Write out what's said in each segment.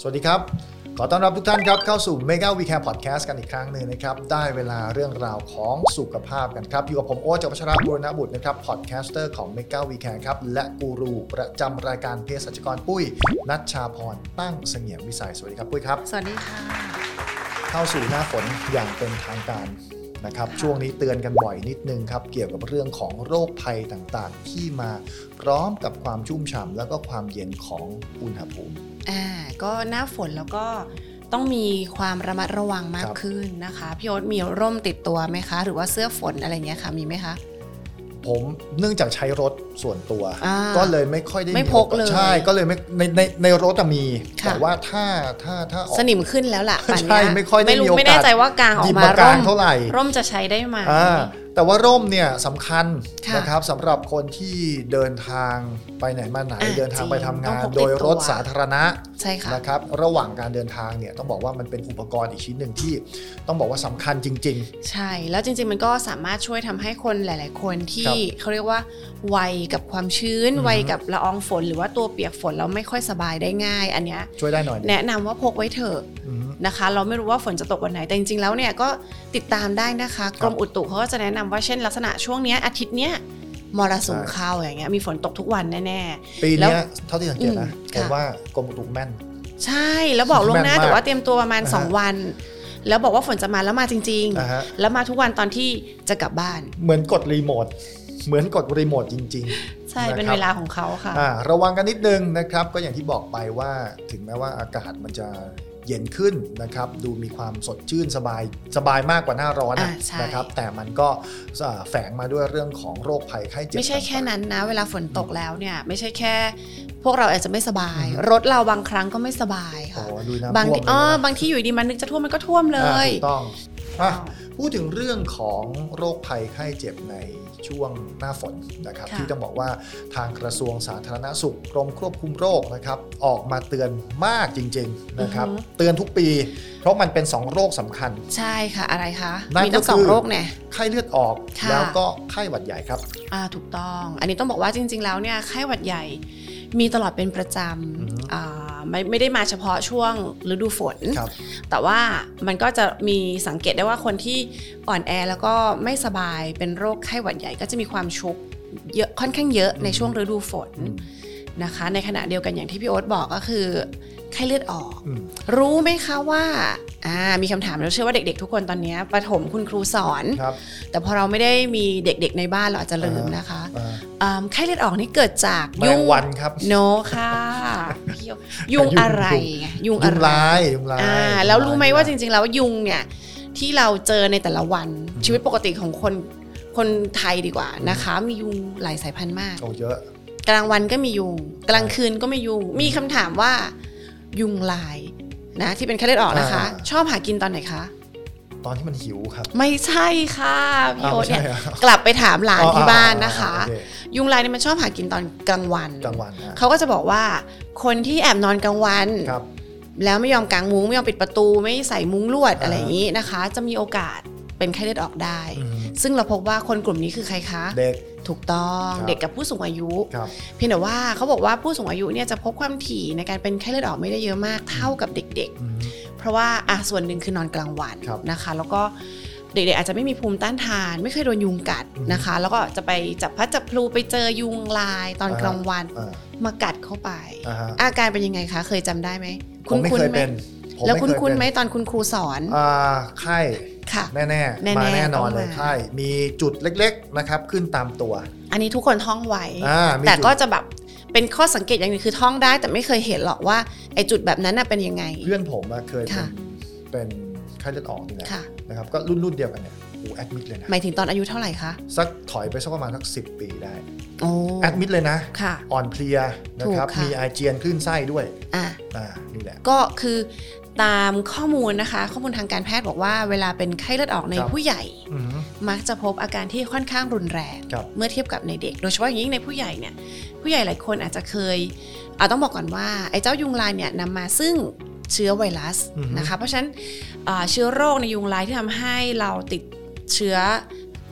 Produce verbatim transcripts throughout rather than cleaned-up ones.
วัสดีครับขอต้อนรับทุกท่านครับเข้าสู่ Mega We Care Podcast กันอีกครั้งหนึ่งนะครับได้เวลาเรื่องราวของสุขภาพกันครับอยู่กับผมโอ๊ต จากวัชระบูรณบุตรนะครับพอดแคสเตอร์ของ Mega We Care ครับและกูรูประจำรายการเภสัชกรปุ้ยณัชชาพรตั้งเสงี่ยมวิสัยสวัสดีครับปุ้ยครับสวัสดีค่ะเข้าสู่หน้าฝนอย่างเป็นทางการนะครับช่วงนี้เตือนกันบ่อยนิดนึงครับเกี่ยวกับเรื่องของโรคภัยต่างๆที่มาพร้อมกับความชุ่มฉ่ำแล้วก็ความเย็นของอุณหภูมิอ่าก็หน้าฝนแล้วก็ต้องมีความระมัดระวังมากขึ้นนะคะพี่โอ๊ตมีร่มติดตัวไหมคะหรือว่าเสื้อฝนอะไรเงี้ยค่ะมีไหมคะผมเนื่องจากใช้รถส่วนตัวก็เลยไม่ค่อยได้ไม่พกเลยใช่ก็เลยไม่ในในในรถมีแต่ว่าถ้าถ้าถ้าสนิมขึ้นแล้วล่ะป่านนี้ใช่ไม่ค่อยได้มีโอกาสไม่แน่ใจว่ากางออกมาร่มเท่าไหร่ร่มจะใช้ได้ไหมแต่ว่าร่มเนี่ยสำคัญนะครับสำหรับคนที่เดินทางไปไหนมาไหนเดินทางไปทำงานโดยรถสาธารณะนะครับระหว่างการเดินทางเนี่ยต้องบอกว่ามันเป็นอุปกรณ์อีกชิ้นหนึ่งที่ต้องบอกว่าสำคัญจริงๆใช่แล้วจริงๆมันก็สามารถช่วยทำให้คนหลายๆคนที่เขาเรียกว่าไวกับความชื้นไวกับละอองฝนหรือว่าตัวเปียกฝนเราไม่ค่อยสบายได้ง่ายอันเนี้ยช่วยได้หน่อยแนะนำว่าพกไว้เถอะนะคะเราไม่รู้ว่าฝนจะตกวันไหนแต่จริงๆแล้วเนี่ยก็ติดตามได้นะคะกรมอุตุเขาก็จะแนะนำว่าเช่นลักษณะช่วงนี้อาทิตย์เนี้ยมรสุมเข้าอย่างเงี้ยมีฝนตกทุกวันแน่ๆปีนี้เท่าที่สังเกตนะผมว่ากรมอุตุแม่นใช่แล้วบอกล่วงหน้าแต่ว่าเตรียมตัวประมาณสองวันแล้วบอกว่าฝนจะมาแล้วมาจริงๆแล้วมาทุกวันตอนที่จะกลับบ้านเหมือนกดรีโมทเหมือนกดรีโมทจริงๆใช่เป็นเวลาของเขาค่ะระวังกันนิดนึงนะครับก็อย่างที่บอกไปว่าถึงแม้ว่าอากาศมันจะเย็นขึ้นนะครับดูมีความสดชื่นสบายสบายมากกว่าหน้าร้อนนะครับแต่มันก็แฝงมาด้วยเรื่องของโรคภัยไข้เจ็บไม่ใช่แค่นั้นนะเวลาฝนตกแล้วเนี่ยไม่ใช่แค่พวกเราอาจจะไม่สบายรถเราบางครั้งก็ไม่สบายค่ะบางทีอ๋อบางที่อยู่ดีมันนึกจะท่วมมันก็ท่วมเลยถูกต้องพูดถึงเรื่องของโรคภัยไข้เจ็บในช่วงหน้าฝนนะครับที่ต้องบอกว่าทางกระทรวงสาธารณสุขกรมควบคุมโรคนะครับออกมาเตือนมากจริงๆนะครับเตือนทุกปีเพราะมันเป็นสองโรคสำคัญใช่ค่ะอะไรคะมีทั้งสองโรคเนี่ยไข้เลือดออกแล้วก็ไข้หวัดใหญ่ครับอ่าถูกต้องอันนี้ต้องบอกว่าจริงๆแล้วเนี่ยไข้หวัดใหญ่มีตลอดเป็นประจำอ่าไม่ไม่ได้มาเฉพาะช่วงฤดูฝนแต่ว่ามันก็จะมีสังเกตได้ว่าคนที่อ่อนแอแล้วก็ไม่สบายเป็นโรคไข้หวัดใหญ่ก็จะมีความชุกเยอะค่อนข้างเยอะในช่วงฤดูฝนนะคะในขณะเดียวกันอย่างที่พี่โอ๊ตบอกก็คือไข้เลือดออกรู้ไหมคะว่าอ่ามีคำถามเราเชื่อว่าเด็กๆทุกคนตอนนี้ประถมคุณครูสอนแต่พอเราไม่ได้มีเด็กๆในบ้านเราอาจจะลืมนะคะไข้เลือดออกนี่เกิดจากยุงวันครับโนค่ะยุงอะไรไงยุงอะไรยุงลายอ่าแล้วรู้ไหมว่าจริงๆแล้วยุงเนี่ยที่เราเจอในแต่ละวันชีวิตปกติของคนคนไทยดีกว่านะคะมียุงหลายสายพันธุ์มากโอ้เยอะกลางวันก็มียุงกลางคืนก็มียุงมีคำถามว่ายุงลายนะที่เป็นไข้เลือดออกนะคะชอบหากินตอนไหนคะตอนที่มันหิวครับไม่ใช่ค่ะพี่โอ๊ตเนี่ยกลับไปถามหลานที่บ้านนะคะยุงลายเนี่ยมันชอบหากินตอนกลางวันกลางวันเขาก็จะบอกว่าคนที่แอบนอนกลางวันแล้วไม่ยอมกางมุ้งไม่ยอมปิดประตูไม่ใส่มุ้งลวดอะไรอย่างนี้นะคะจะมีโอกาสเป็นไข้เลือดออกได้ซึ่งเราพบว่าคนกลุ่มนี้คือใครคะเด็กถูกต้องเด็กกับผู้สูงอายุเพียงแต่ว่าเขาบอกว่าผู้สูงอายุเนี่ยจะพบความถี่ในการเป็นไข้เลือดออกไม่ได้เยอะมากเท่ากับเด็กๆเพราะว่าอ่ะส่วนหนึ่งคือนอนกลางวันนะคะแล้วก็เด็กๆอาจจะไม่มีภูมิต้านทานไม่เคยโดนยุงกัดนะคะแล้วก็จะไปจับพัดจับพลูไปเจอยุงลายตอนกลางวันมากัดเข้าไปอาการเป็นยังไงคะเคยจำได้ไหมคุณคุณไหมแล้วคุณคุณไหมตอนคุณครูสอนไข้แน่แน่มาแน่นอนเลยไข้มีจุดเล็กๆนะครับขึ้นตามตัวอันนี้ทุกคนท่องไว้แต่ก็จะแบบเป็นข้อสังเกตอย่างนึงคือท่องได้แต่ไม่เคยเห็นหรอกว่าไอ้จุดแบบนั้นเป็นยังไงเพื่อนผมเคยเป็นเป็นไข้เลือดออกนี่แหละนะครับก็รุ่นรุ่นเดียวกันเนี่ยโอ้แอดมิดเลยนะหมายถึงตอนอายุเท่าไหร่คะสักถอยไปสักประมาณสักสิบปีได้แอดมิดเลยนะอ่อนเพลียนะครับมีอาเจียนคลื่นไส้ด้วยอ่านี่แหละก็คือตามข้อมูลนะคะข้อมูลทางการแพทย์บอกว่าเวลาเป็นไข้เลือดออกในผู้ใหญ่มักจะพบอาการที่ค่อนข้างรุนแรงเมื่อเทียบกับในเด็กโดยเฉพาะอย่างยิ่งในผู้ใหญ่เนี่ยผู้ใหญ่หลายคนอาจจะเคยเอาต้องบอกก่อนว่าไอ้เจ้ายุงลายเนี่ยนำมาซึ่งเชื้อไวรัสนะคะเพราะฉะนั้นเชื้อโรคในยุงลายที่ทำให้เราติดเชื้อ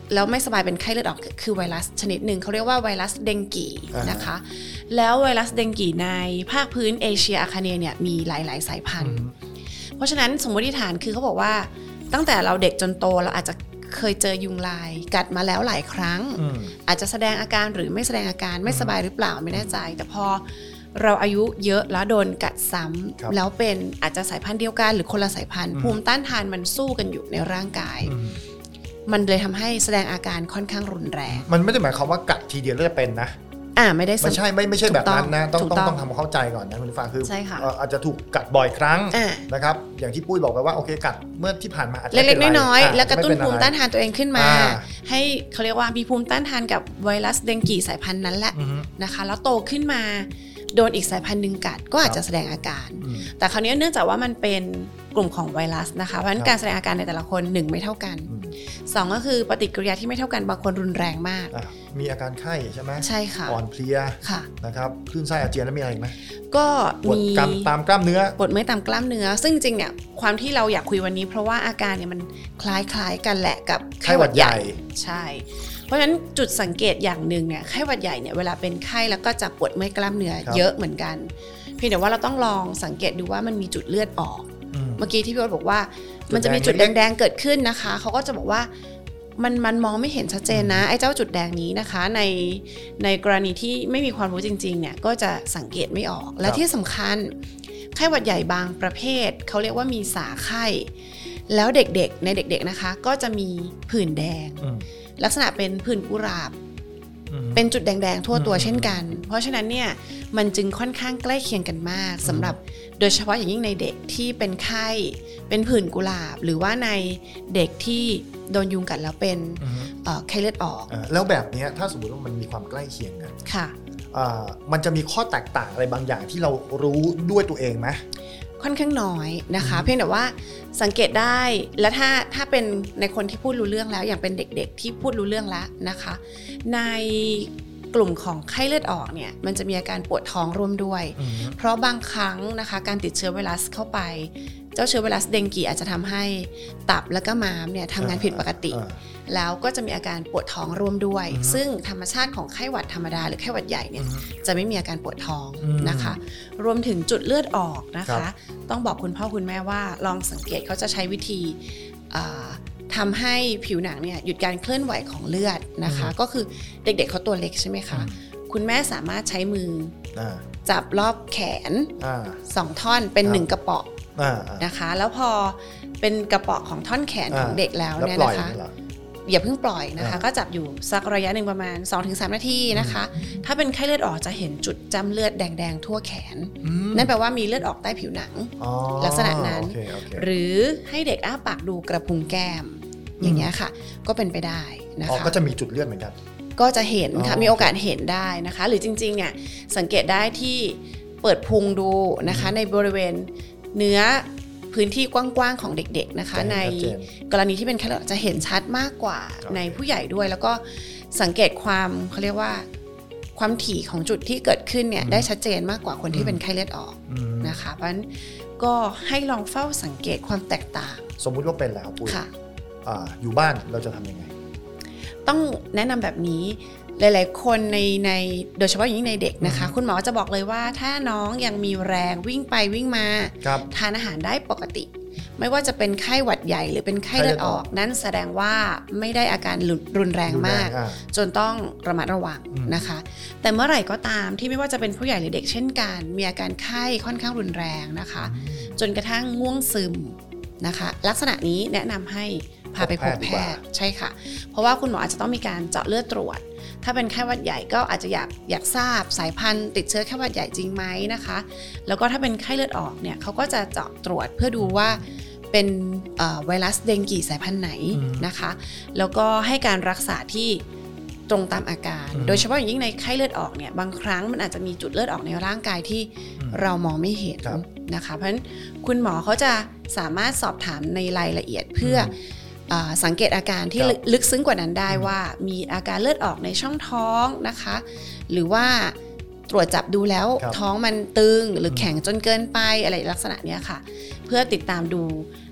แล้วไม่สบายเป็นไข้เลือดออกคือไวรัสชนิดหนึ่งเขาเรียกว่าไวรัสเดงกีนะคะแล้วไวรัสเดงกีในภาคพื้นเอเชียอาคเนย์เนี่ยมีหลายๆสายพันธุ์เพราะฉะนั้นสมมติฐานคือเขาบอกว่าตั้งแต่เราเด็กจนโตเราอาจจะเคยเจอยุงลายกัดมาแล้วหลายครั้งอาจจะแสดงอาการหรือไม่แสดงอาการไม่สบายหรือเปล่าไม่แน่ใจแต่พอเราอายุเยอะแล้วโดนกัดซ้ำแล้วเป็นอาจจะสายพันธุ์เดียวกันหรือคนละสายพันธุ์ภูมิต้านทานมันสู้กันอยู่ในร่างกายมันเลยทำให้แสดงอาการค่อนข้างรุนแรงมันไม่ได้หมายความว่ากัดทีเดียวแล้วจะเป็นนะอ่าไม่ได้ไม่ใช่ไม่ไม่ใช่แบบนั้นนะต้องต้องต้องทำความเข้าใจก่อนนะคุณผู้ฟังคืออาจจะถูกกัดบ่อยครั้งนะครับอย่างที่ปุ้ยบอกไปว่าโอเคกัดเมื่อที่ผ่านมาอาจจะเล็กๆน้อยๆแล้วกระตุ้นภูมิต้านทานตัวเองขึ้นมาให้เขาเรียกว่ามีภูมิต้านทานกับไวรัสเดงกีสายพันธุ์นั้นแหละนะคะแล้วโตขึ้นมาโดนอีกสายพันธุ์หนึ่งกัดก็อาจจะแสดงอาการแต่คราวนี้เนื่องจากว่ามันเป็นกลุ่มของไวรัสนะคะเพราะฉะนั้นการแสดงอาการในแต่ละคนหนึ่งไม่เท่ากันสองก็คือปฏิกิริยาที่ไม่เท่ากันบางคนรุนแรงมากมีอาการไข้ใช่ไหมใช่ค่ะอ่อนเพลียนะครับคลื่นไส้อาเจียนแล้วมีอะไรอีกไหมก็มีปวดตามกล้ามเนื้อปวดเมื่อยตามกล้ามเนื้อซึ่งจริงเนี่ยความที่เราอยากคุยวันนี้เพราะว่าอาการเนี่ยมันคล้ายๆกันแหละกับไข้หวัดใหญ่ใช่เพราะฉะนั้นจุดสังเกตอย่างหนึ่งเนี่ยไข้หวัดใหญ่เนี่ยเวลาเป็นไข้แล้วก็จะปวดเมื่อยกล้ามเนื้อเยอะเหมือนกันเพียงแต่ว่าเราต้องลองสังเกตดูว่ามันมีจุดเลือดออกเมื่อกี้ที่พี่โอ๊ตบอกว่ามันจะมีจุดแดงๆเกิดขึ้นนะคะเขาก็จะบอกว่ามันมันมองไม่เห็นชัดเจนนะไอ้เจ้าจุดแดงนี้นะคะในในกรณีที่ไม่มีความรู้จริงๆเนี่ยก็จะสังเกตไม่ออกและที่สำคัญไข้หวัดใหญ่บางประเภทเขาเรียกว่ามีสาไข้แล้วเด็กๆในเด็กๆนะคะก็จะมีผื่นแดงลักษณะเป็นผื่นกุหลาบเป็นจุดแดงๆทั่วตัวเช่นกันเพราะฉะนั้นเนี่ยมันจึงค่อนข้างใกล้เคียงกันมากสำหรับโดยเฉพาะอย่างยิ่งในเด็กที่เป็นไข้เป็นผื่นกุหลาบหรือว่าในเด็กที่โดนยุงกัดแล้วเป็นไข้เลือดออกแล้วแบบนี้ถ้าสมมติว่ามันมีความใกล้เคียงกันค่ะมันจะมีข้อแตกต่างอะไรบางอย่างที่เรารู้ด้วยตัวเองไหมค่อนข้างน้อยนะคะเพียงแต่ว่าสังเกตได้และถ้าถ้าเป็นในคนที่พูดรู้เรื่องแล้วอย่างเป็นเด็กๆที่พูดรู้เรื่องแล้วนะคะในกลุ่มของไข้เลือดออกเนี่ยมันจะมีอาการปวดท้องร่วมด้วยเพราะบางครั้งนะคะการติดเชื้อไวรัสเข้าไปเจ้าเชื้อไวรัสเดงกีอาจจะทำให้ตับและก็ม้ามเนี่ยทำงานผิดปกติแล้วก็จะมีอาการปวดท้องร่วมด้วยซึ่งธรรมชาติของไข้หวัดธรรมดาหรือไข้หวัดใหญ่เนี่ยจะไม่มีอาการปวดท้องนะคะรวมถึงจุดเลือดออกนะคะต้องบอกคุณพ่อคุณแม่ว่าลองสังเกตเขาจะใช้วิธีทำให้ผิวหนังเนี่ยหยุดการเคลื่อนไหวของเลือดนะคะก็คือเด็กๆเขาตัวเล็กใช่ไหมคะคุณแม่สามารถใช้มือจับรอบแขนสองท่อนเป็นหนึ่งกระเป๋อนะคะแล้วพอเป็นกระเป๋อของท่อนแขนของเด็กแล้วเนี่ยนะคะอย่าเพิ่งปล่อยนะคะก็จับอยู่สักระยะหนึ่งประมาณ สองถึงสาม นาทีนะคะถ้าเป็นไข้เลือดออกจะเห็นจุดจ้ำเลือดแดงๆทั่วแขนนั่นแปลว่ามีเลือดออกใต้ผิวหนังลักษณะนั้นหรือให้เด็กอ้าปากดูกระพุ้งแก้มอย่างเงี้ยค่ะก็เป็นไปได้นะคะก็จะมีจุดเลือดเหมือนกันก็จะเห็นค่ะมีโอกาสเห็นได้นะคะหรือจริงๆเนี่ยสังเกตได้ที่เปิดพุงดูนะคะในบริเวณเนื้อพื้นที่กว้างๆของเด็กๆนะคะในกรณีที่เป็นไข้เลือดจะเห็นชัดมากกว่าในผู้ใหญ่ด้วยแล้วก็สังเกตความเขาเรียกว่าความถี่ของจุดที่เกิดขึ้นเนี่ยได้ชัดเจนมากกว่าคนที่เป็นไข้เลือดออกนะคะเพราะฉะนั้นก็ให้ลองเฝ้าสังเกตความแตกต่างสมมุติว่าเป็นแล้วปุ้ยอยู่บ้านเราจะทำยังไงต้องแนะนำแบบนี้หลายๆคนในในโดยเฉพาะอย่างยิ่งในเด็กนะคะคุณหมอจะบอกเลยว่าถ้าน้องยังมีแรงวิ่งไปวิ่งมาทานอาหารได้ปกติไม่ว่าจะเป็นไข้หวัดใหญ่หรือเป็นไข้เลือดออกนั่นแสดงว่าไม่ได้อาการรุนแรงมากจนต้องระมัดระวังนะคะแต่เมื่อไหร่ก็ตามที่ไม่ว่าจะเป็นผู้ใหญ่หรือเด็กเช่นกันมีอาการไข้ค่อนข้างรุนแรงนะคะจนกระทั่งง่วงซึมนะคะลักษณะนี้แนะนำให้พาไปพบแพทย์ใช่ค่ะเพราะว่าคุณหมออาจจะต้องมีการเจาะเลือดตรวจถ้าเป็นไข้หวัดใหญ่ก็อาจจะอยากอยากทราบสายพันธุ์ติดเชื้อไข้หวัดใหญ่จริงไหมนะคะแล้วก็ถ้าเป็นไข้เลือดออกเนี่ยเขาก็จะเจาะตรวจเพื่อดูว่าเป็นไวรัสเดงกีสายพันธุ์ไหนนะคะแล้วก็ให้การรักษาที่ตรงตามอาการโดยเฉพาะอย่างยิ่งในไข้เลือดออกเนี่ยบางครั้งมันอาจจะมีจุดเลือดออกในร่างกายที่เรามองไม่เห็นนะคะเพราะฉะนั้นคุณหมอเขาจะสามารถสอบถามในรายละเอียดเพื่อสังเกตอาการที่ลึกซึ้งกว่านั้นได้ว่ามีอาการเลือดออกในช่องท้องนะคะหรือว่าตรวจจับดูแล้วท้องมันตึงหรือแข็งจนเกินไปอะไรลักษณะนี้ค่ะเพื่อติดตามดู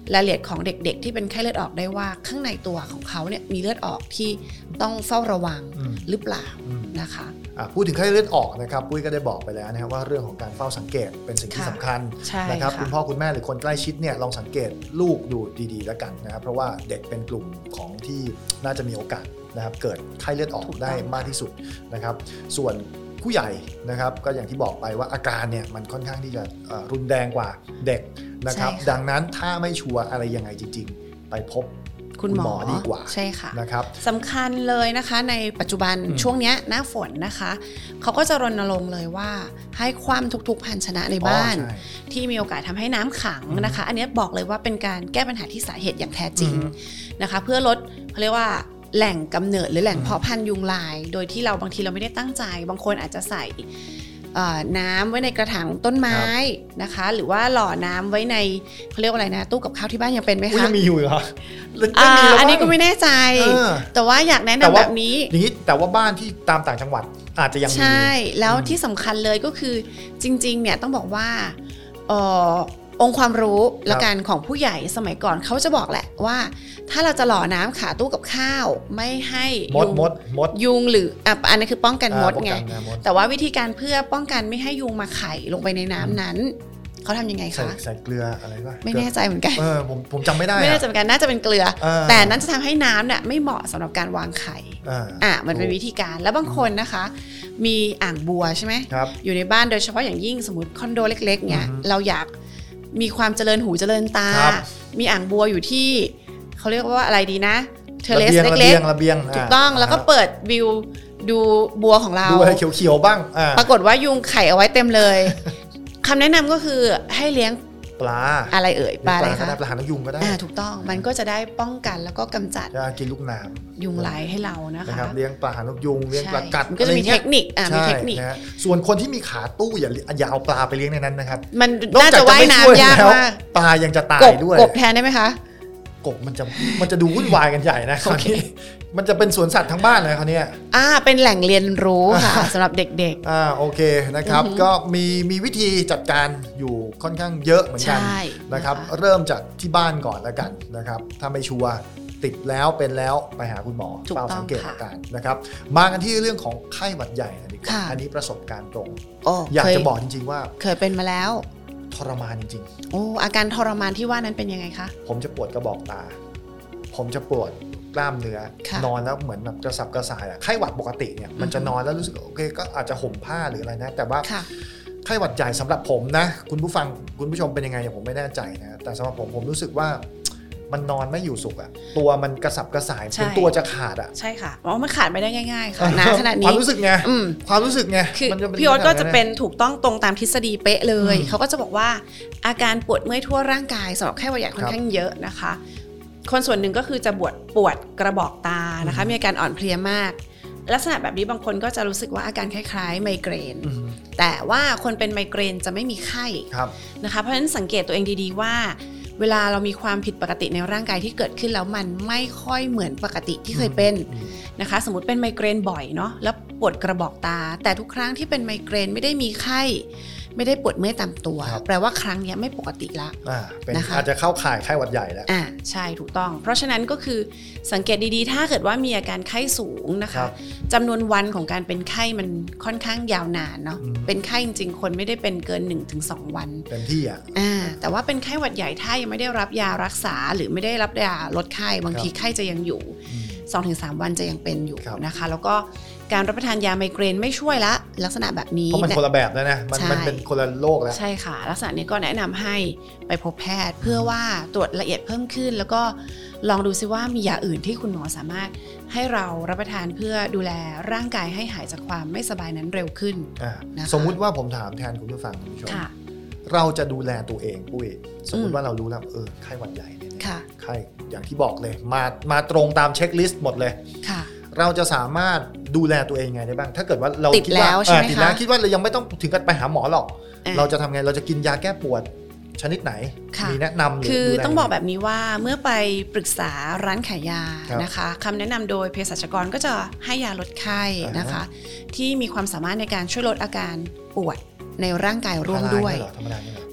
รายละเอียดของเด็กๆที่เป็นไข้เลือดออกได้ว่าข้างในตัวของเขาเนี่ยมีเลือดออกที่ต้องเฝ้าระวังหรือเปล่านะคะพูดถึงไข้เลือดออกนะครับปุ้ยก็ได้บอกไปแล้วนะครับว่าเรื่องของการเฝ้าสังเกตเป็นสิ่งที่สำคัญนะครับคุณพ่อคุณแม่หรือคนใกล้ชิดเนี่ยลองสังเกตลูกดูดีๆแล้วกันนะครับเพราะว่าเด็กเป็นกลุ่มของที่น่าจะมีโอกาสนะครับเกิดไข้เลือดออกได้มากที่สุดนะครับส่วนผู้ใหญ่นะครับก็อย่างที่บอกไปว่าอาการเนี่ยมันค่อนข้างที่จะรุนแรงกว่าเด็กนะครับดังนั้นถ้าไม่ชัวร์อะไรยังไงจริงๆไปพบคุณหมอดีกว่าใช่ค่ะนะครับสำคัญเลยนะคะในปัจจุบันช่วงนี้หน้าฝนนะคะเขาก็จะรณรงค์เลยว่าให้คว่ำทุกๆภาชนะในบ้านที่มีโอกาสทำให้น้ำขังนะคะอันนี้บอกเลยว่าเป็นการแก้ปัญหาที่สาเหตุอย่างแท้จริงนะคะเพื่อลดเขาเรียกว่าแหล่งกำเนิดหรือแหล่งเพาะพันธุ์ยุงลายโดยที่เราบางทีเราไม่ได้ตั้งใจบางคนอาจจะใส่น้ำไว้ในกระถางต้นไม้นะคะหรือว่าหล่อน้ำไว้ในเขาเรียกว่าอะไรนะตู้กับข้าวที่บ้านยังเป็นไหมคะยังมีอยู่เหรออันนี้ก็ไม่แน่ใจแต่ว่าอยากแนะนำแบบนี้นี้แต่ว่าบ้านที่ตามต่างจังหวัดอาจจะยังมีใช่แล้วที่สำคัญเลยก็คือจริงๆเนี่ยต้องบอกว่าองค์ความรู้ละกันของผู้ใหญ่สมัยก่อนเขาจะบอกแหละว่าถ้าเราจะหล่อน้ำขาตู้กับข้าวไม่ให้ยุงยุงหรืออ่ะอันนี้คือป้องกันมดไงแต่ว่าวิธีการเพื่อป้องกันไม่ให้ยุงมาไข่ลงไปในน้ำนั้นเขาทำยังไงคะใส่เกลืออะไรป่ะไม่แน่ใจเหมือนกันเออผมผมจำไม่ได้ไม่แน่ใจเหมือนกันน่าจะเป็นเกลือแต่นั้นจะทำให้น้ำเนี่ยไม่เหมาะสำหรับการวางไข่อ่ะมันเป็นวิธีการแล้วบางคนนะคะมีอ่างบัวใช่ไหมอยู่ในบ้านโดยเฉพาะอย่างยิ่งสมมติคอนโดเล็กๆเนี่ยเราอยากมีความเจริญหูเจริญตามีอ่างบัวอยู่ที่เขาเรียกว่าอะไรดีนะเทเลสเล็กๆถูกต้องแล้วก็เปิดวิวดูบัวของเราดูอะไรเขียวๆบ้างปรากฏว่ายุงไข่เอาไว้เต็มเลยคำแนะนำก็คือให้เลี้ยงปลาอะไรเอ่ยปลาอะไรคะปลาหางนกยุงก็ได้ถูกต้องมันก็จะได้ป้องกันแล้วก็กำจัดกินลูกน้ำยุงลายให้เรานะคะเลี้ยงปลาหางนกยุงเลี้ยงปลากัดมันก็จะมีเทคนิคอ่ามีเทคนิคส่วนคนที่มีขาตู้อย่าอย่าเอาปลาไปเลี้ยงในนั้นนะครับมันน่าจะว่ายน้ำยากมากปลายังจะตายด้วยกบแทนได้ไหมคะกบมันจะมันจะดูวุ่นวายกันใหญ่นะคราวนี้มันจะเป็นสวนสัตว์ทั้งบ้านเลยคราวนี้อ่าเป็นแหล่งเรียนรู้ค่ะสำหรับเด็กๆอ่าโอเคนะครับก็มีมีวิธีจัดการอยู่ค่อนข้างเยอะเหมือนกันนะครับเริ่มจากที่บ้านก่อนแล้วกันนะครับถ้าไม่ชัวร์ติดแล้วเป็นแล้วไปหาคุณหมอเฝ้าสังเกตอาการนะครับมากันที่เรื่องของไข้หวัดใหญ่ดีกว่าอันนี้ประสบการณ์ตรงอยากจะบอกจริงๆว่าเคยเป็นมาแล้วทรมานจริงๆโอ้อาการทรมานที่ว่านั้นเป็นยังไงคะผมจะปวดกระบอกตาผมจะปวดกล้ามเนื้อนอนแล้วเหมือนแบบกระสับกระส่ายอะไข้หวัดปกติเนี่ยมันจะนอนแล้วรู้สึกโอเคก็อาจจะห่มผ้าหรืออะไรนะแต่ว่าไข้หวัดใหญ่สำหรับผมนะคุณผู้ฟังคุณผู้ชมเป็นยังไงผมไม่แน่ใจนะแต่สำหรับผมผมรู้สึกว่ามันนอนไม่อยู่สุขอะตัวมันกระสับกระส่ายเป็นตัวจะขาดอะใช่ค่ะเพราะมันขาดไม่ได้ง่ายๆค่ะนะขนาดนี้ความรู้สึกไงความรู้สึกไงคือพี่โอ๊ตก็จะเป็นถูกต้องตรงตามทฤษฎีเป๊ะเลยเขาก็จะบอกว่าอาการปวดเมื่อยทั่วร่างกายสำหรับไข้หวัดใหญ่ค่อนข้างเยอะนะคะคนส่วนหนึ่งก็คือจะปวดปวดกระบอกตานะคะมีอาการอ่อนเพลียมากลักษณะแบบนี้บางคนก็จะรู้สึกว่าอาการคล้ายๆไมเกรนแต่ว่าคนเป็นไมเกรนจะไม่มีไข้นะคะเพราะฉะนั้นสังเกตตัวเองดีๆว่าเวลาเรามีความผิดปกติในร่างกายที่เกิดขึ้นแล้วมันไม่ค่อยเหมือนปกติที่เคยเป็นนะคะสมมุติเป็นไมเกรนบ่อยเนาะแล้วปวดกระบอกตาแต่ทุกครั้งที่เป็นไมเกรนไม่ได้มีไข้ไม่ได้ปวดเมื่อยตามตัวแปลว่าครั้งนี้ไม่ปกติละนะคะอาจจะเข้าข่ายไข้หวัดใหญ่แล้วอ่าใช่ถูกต้องเพราะฉะนั้นก็คือสังเกตดีๆถ้าเกิดว่ามีอาการไข้สูงนะคะจำนวนวันของการเป็นไข้มันค่อนข้างยาวนานเนาะเป็นไข้จริงๆคนไม่ได้เป็นเกิน หนึ่งถึงสอง วันเต็มที่อ่ะอ่าแต่ว่าเป็นไข้หวัดใหญ่ถ้ายังไม่ได้รับยารักษาหรือไม่ได้รับยาลดไข้บางทีไข้จะยังอยู่ สองถึงสาม วันจะยังเป็นอยู่นะคะแล้วก็การรับประทานยาไมเกรนไม่ช่วยละลักษณะแบบนี้เพราะมันคนละแบบแล้วนะมันมันเป็นคนละโรคแล้วใช่ค่ะลักษณะนี้ก็แนะนำให้ไปพบแพทย์เพื่อว่าตรวจละเอียดเพิ่มขึ้นแล้วก็ลองดูซิว่ามียาอื่นที่คุณหมอสามารถให้เรารับประทานเพื่อดูแลร่างกายให้หายจากความไม่สบายนั้นเร็วขึ้นนะคะสมมุติว่าผมถามแทนคุณผู้ฟังคุณผู้ชมเราจะดูแลตัวเองปุ้ยสมมุติว่าเรารู้แล้วเออไข้หวัดใหญ่เนี่ยไข้อย่างที่บอกเลยมามาตรงตามเช็คลิสต์หมดเลยเราจะสามารถดูแลตัวเองไงได้บ้างถ้าเกิดว่าเราติดแล้วใช่ไหมคะติดแล้วคิดว่าเรายังไม่ต้องถึงกับไปหาหมอหรอกเราจะทำไงเราจะกินยาแก้ปวดชนิดไหนมีแนะนำหรือคือต้องบอกแบบนี้ว่าเมื่อไปปรึกษาร้านขายยานะคะคำแนะนำโดยเภสัชกรก็จะให้ยาลดไข้นะคะที่มีความสามารถในการช่วยลดอาการปวดในร่างกายร่วมด้วย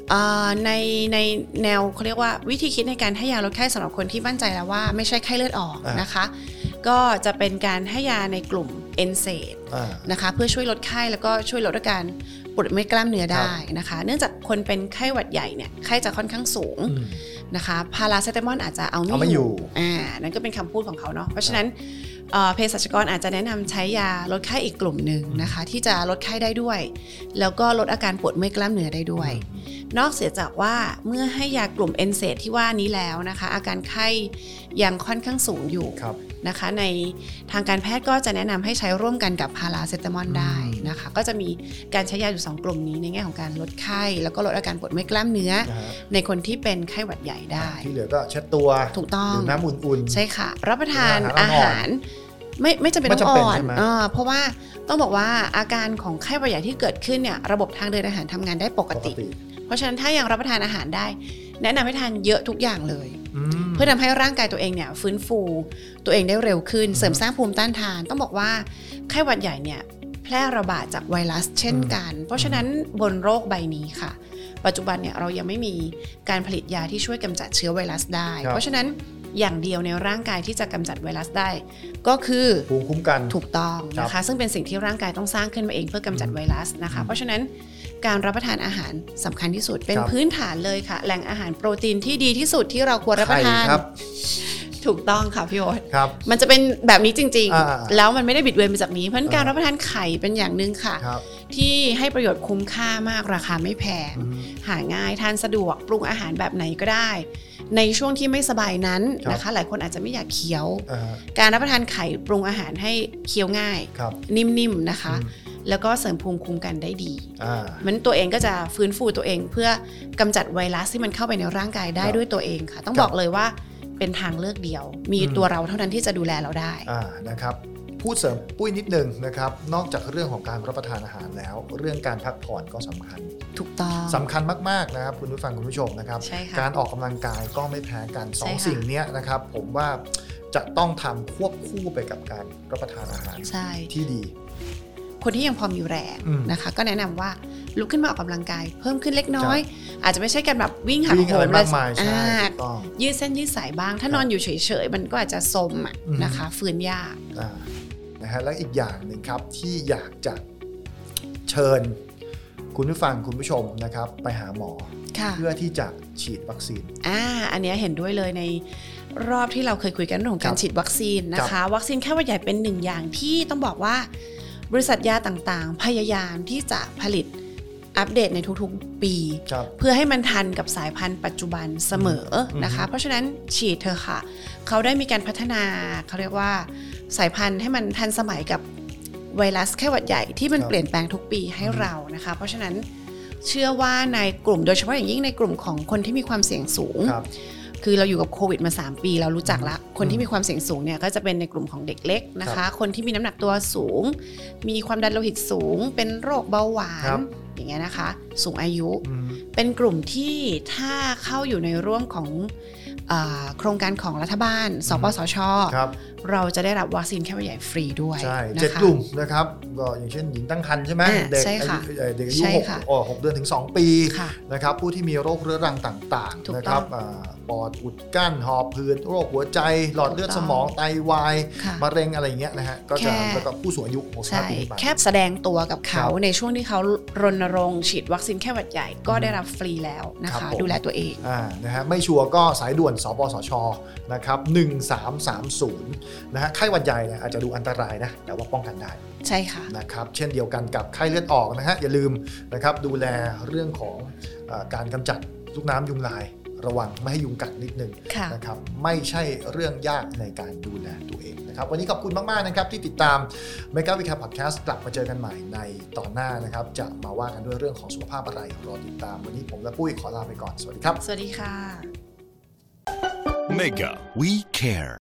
ในในแนวเขาเรียกว่าวิธีคิดในการให้ยาลดไข้สำหรับคนที่มั่นใจแล้วว่าไม่ใช่ไข้เลือดออกนะคะก็จะเป็นการให้ยาในกลุ่ม เอ็น เซด นะคะเพื่อช่วยลดไข้แล้วก็ช่วยลดอาการปวดเมื่อยกล้ามเนื้อได้นะคะเนื่องจากคนเป็นไข้หวัดใหญ่เนี่ยไข้จะค่อนข้างสูงนะคะพาราเซตามอลอาจจะเอาไม่อยู่อ่านั่นก็เป็นคำพูดของเขาเนาะเพราะฉะนั้นเภสัชกรอาจจะแนะนำใช้ยาลดไข้อีกกลุ่มหนึ่งนะคะที่จะลดไข้ได้ด้วยแล้วก็ลดอาการปวดเมื่อยกล้ามเนื้อได้ด้วยนอกเสียจากว่าเมื่อให้ยากลุ่ม เอ็น เซด ที่ว่านี้แล้วนะคะอาการไข้ยังค่อนข้างสูงอยู่นะคะในทางการแพทย์ก็จะแนะนำให้ใช้ร่วมกันกับพาราเซตามอลได้นะคะก็จะมีการใช้ยาอยู่สองกลุ่มนี้ในแง่ของการลดไข้แล้วก็ลดอาการปวดเมื่อยกล้ามเนื้อในคนที่เป็นไข้หวัดใหญ่ได้ที่เหลือก็เช็ดตัวถูกต้องดื่มน้ำอุ่นๆใช่ค่ะรับประทานอาหารไม่ไม่จำเป็นต้องอ่อนเออเพราะว่าต้องบอกว่าอาการของไข้หวัดใหญ่ที่เกิดขึ้นเนี่ยระบบทางเดินอาหารทำงานได้ปกติเพราะฉะนั้นถ้ายังรับประทานอาหารได้แนะนำให้ทานเยอะทุกอย่างเลยเพื่อทำให้ร่างกายตัวเองเนี่ยฟื้นฟูตัวเองได้เร็วขึ้นเสริมสร้างภูมิต้านทานต้องบอกว่าไข้หวัดใหญ่เนี่ยแพร่ระบาดจากไวรัสเช่นกันเพราะฉะนั้นบนโรคใบนี้ค่ะปัจจุบันเนี่ยเรายังไม่มีการผลิตยาที่ช่วยกำจัดเชื้อไวรัสได้เพราะฉะนั้นอย่างเดียวในร่างกายที่จะกำจัดไวรัสได้ก็คือภูมิคุ้มกันถูกต้องนะคะซึ่งเป็นสิ่งที่ร่างกายต้องสร้างขึ้นมาเองเพื่อกำจัดไวรัสนะคะเพราะฉะนั้นการรับประทานอาหารสำคัญที่สุดเป็นพื้นฐานเลยค่ะแหล่งอาหารโปรตีนที่ดีที่สุดที่เราควรรับประทานถูกต้องค่ะพี่โอ๊ตมันจะเป็นแบบนี้จริงๆแล้วมันไม่ได้บิดเบือนไปจากนี้เพราะฉะนั้นการรับประทานไข่เป็นอย่างนึงค่ะที่ให้ประโยชน์คุ้มค่ามากราคาไม่แพงหาง่ายทานสะดวกปรุงอาหารแบบไหนก็ได้ในช่วงที่ไม่สบายนั้นนะคะหลายคนอาจจะไม่อยากเคี้ยวการรับประทานไข่ปรุงอาหารให้เคี้ยวง่ายนิ่มๆนะคะแล้วก็เสริมภูมิคุ้มกันได้ดีมันตัวเองก็จะฟื้นฟูตัวเองเพื่อกำจัดไวรัสที่มันเข้าไปในร่างกายได้ด้วยตัวเองค่ะต้องบอกเลยว่าเป็นทางเลือกเดียวมีตัวเราเท่านั้นที่จะดูแลเราได้นะครับพูดเสริมปุ้ยนิดนึงนะครับนอกจากเรื่องของการรับประทานอาหารแล้วเรื่องการพักผ่อนก็สำคัญถูกต้องสำคัญมากๆนะครับคุณผู้ฟังคุณผู้ชมนะครับการออกกำลังกายก็ไม่แพ้กันสองสิ่งนี้นะครับผมว่าจะต้องทำควบคู่ไปกับการรับประทานอาหารที่ดีคนที่ยังพอมีแรงนะคะก็แนะนำว่าลุกขึ้นมาออกกำลังกายเพิ่มขึ้นเล็กน้อยอาจจะไม่ใช่การแบบวิ่งหักโหมมากมายยืดเส้นยืดสายบ้างถ้านอนอยู่เฉยๆมันก็อาจจะซมนะคะฟื้นยากนะฮะแล้วอีกอย่างหนึ่งครับที่อยากจะเชิญคุณผู้ฟังคุณผู้ชมนะครับไปหาหมอเพื่อที่จะฉีดวัคซีนอ่าอันนี้เห็นด้วยเลยในรอบที่เราเคยคุยกันเรื่องของการฉีดวัคซีนนะคะวัคซีนไข้หวัดใหญ่เป็นหนึ่งอย่างที่ต้องบอกว่าบริษัทยาต่างๆพยายามที่จะผลิตอัปเดตในทุกๆปีเพื่อให้มันทันกับสายพันธุ์ปัจจุบันเสมอนะคะเพราะฉะนั้นฉีดเธอค่ะเขาได้มีการพัฒนาเขาเรียกว่าสายพันธุ์ให้มันทันสมัยกับไวรัสไข้หวัดใหญ่ที่มันเปลี่ยนแปลงทุกปีให้เรานะคะเพราะฉะนั้นเชื่อว่าในกลุ่มโดยเฉพาะอย่างยิ่งในกลุ่มของคนที่มีความเสี่ยงสูงคือเราอยู่กับโควิดมาสามปีเรารู้จักละคนที่มีความเสี่ยงสูงเนี่ยก็จะเป็นในกลุ่มของเด็กเล็กนะคะคนที่มีน้ำหนักตัวสูงมีความดันโลหิตสูงเป็นโรคเบาหวานอย่างเงี้ยนะคะสูงอายุเป็นกลุ่มที่ถ้าเข้าอยู่ในร่วมของโครงการของรัฐบาลสปสช.เราจะได้รับวัคซีนไข้หวัดใหญ่ฟรีด้วยใช่เจ็ดกลุ่มนะครับก็อย่างเช่นหญิงตั้งครรภ์ใช่ไหมเด็กอายุเด็กอายุหกเดือนถึงสองปีนะครับผู้ที่มีโรคเรื้อรังต่างๆนะครับปอดอุดกั้นหอบหืดโรคหัวใจหลอดเลือดสมองไตวายมะเร็งอะไรเงี้ยนะฮะก็จะแล้วก็ผู้สูงอายุหกสิบห้าปีแค่แสดงตัวกับเขาในช่วงที่เขารณรงค์ฉีดวัคซีนไข้หวัดใหญ่ก็ได้รับฟรีแล้วนะคะดูแลตัวเองอ่านะฮะไม่ชัวร์ก็สายด่วนสปสช.นะครับหนึ่งสามสามศูนย์นะฮะไข้หวัดใหญ่เนี่ยอาจจะดูอันตรายนะแต่ว่าป้องกันได้ใช่ค่ะนะครับเช่นเดียวกันกับไข้เลือดออกนะฮะอย่าลืมนะครับดูแลเรื่องของเอ่อการกำจัดลูกน้ำยุงลายระวังไม่ให้ยุงกัดนิดนึงนะครับไม่ใช่เรื่องยากในการดูแลตัวเองนะครับวันนี้ขอบคุณมากๆนะครับที่ติดตาม Mega We Care Podcast กลับมาเจอกันใหม่ในตอนหน้านะครับจะมาว่ากันด้วยเรื่องของสุขภาพอะไรรอติดตามวันนี้ผมและปุ้ยขอลาไปก่อนสวัสดีครับสวัสดีค่ะ Mega We Care